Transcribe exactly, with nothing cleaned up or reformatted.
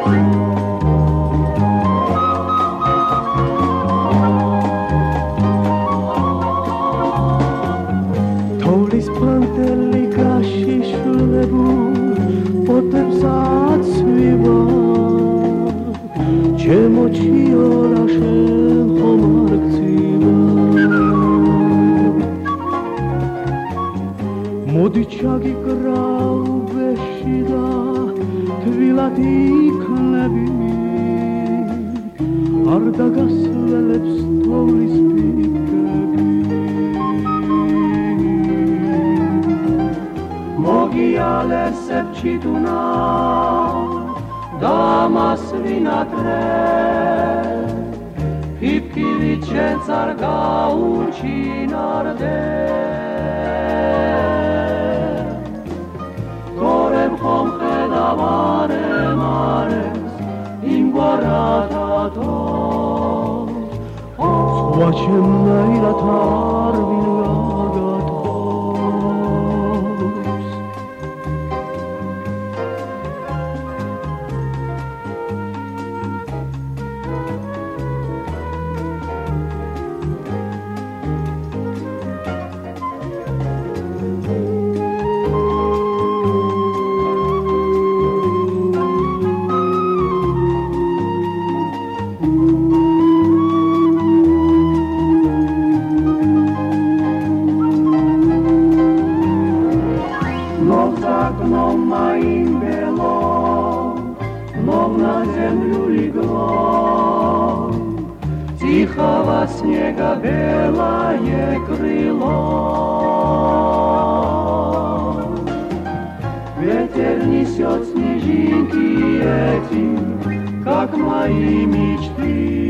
თოვლის ფანტელი გაშიშვლება პოტებს აცვივა ჩემო ჩიორა შენ ხომ არ გწივა მოდი ჩაგიკრავ ვეში და თვილად იქნები არ დაგასველებს თოვლის პიკები მოგიალესებ ჩიტუნა დამასვინატრე ფიფკივით შენც არ გაუჩინარდე თორემ ხომ ხედავ არემარეს იმგვარათათო სხვა ჩემნაირად არ ვინ გაგათხოვს Тихого снега белое крыло Ветер несет снежинки эти, как мои мечты